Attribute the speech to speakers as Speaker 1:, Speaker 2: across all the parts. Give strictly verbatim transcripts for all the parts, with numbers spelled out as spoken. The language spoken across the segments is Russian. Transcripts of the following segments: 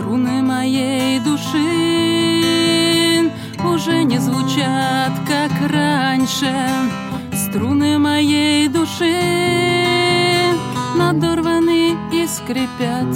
Speaker 1: Струны моей души уже не звучат, как раньше. Струны моей души надорваны и скрипят.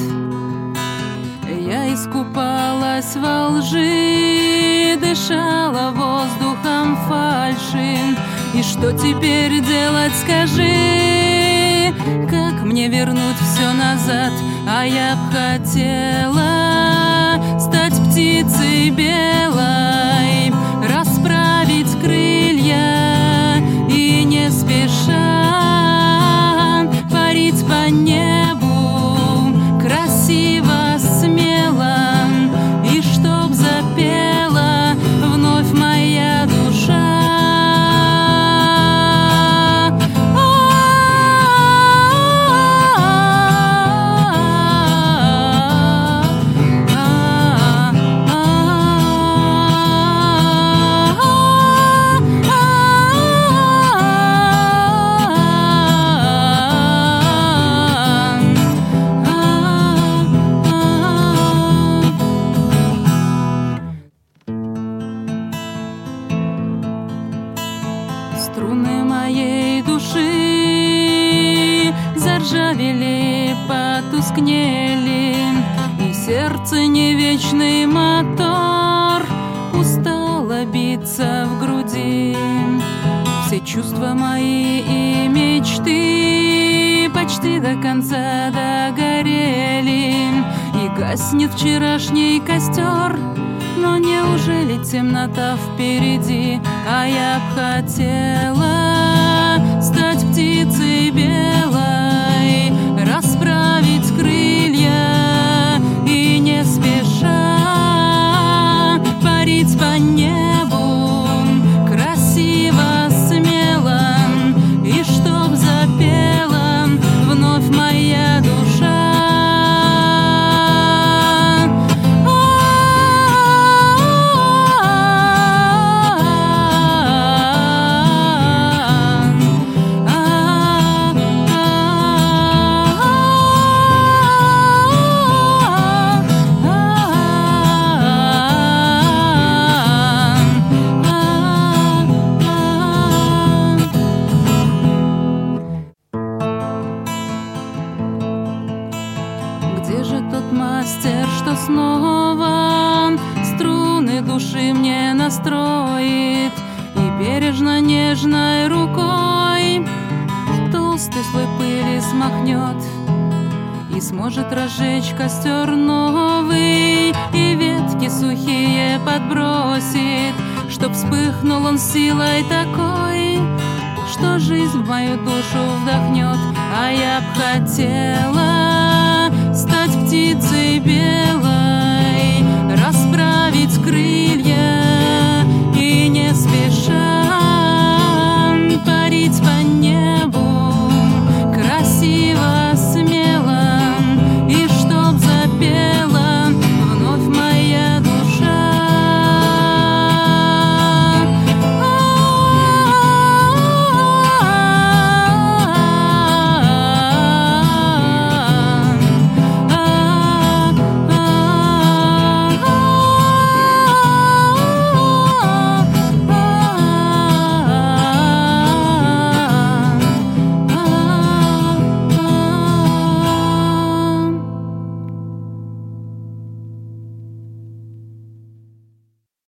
Speaker 1: Я искупалась во лжи, дышала воздухом фальши. И что теперь делать, скажи? Как мне вернуть все назад? А я б хотела стать птицей белой, расправить крылья и не спеша парить по небу красиво, смело, и чтоб запела вновь моя душа. Струны моей души заржавели, потускнели, и сердце не вечный мотор устало биться в груди. Все чувства мои и мечты почти до конца догорели, и гаснет вчерашний костер. Но неужели темнота впереди? А я б хотела стать птицей белой, расправить крылья и не спеша парить по небу красиво, смело, и чтоб запела вновь моя душа. Где же тот мастер, что снова струны души мне настроит и бережно нежной рукой толстый слой пыли смахнет и сможет разжечь костер новый и ветки сухие подбросит, чтоб вспыхнул он силой такой, что жизнь в мою душу вдохнет. А я б хотела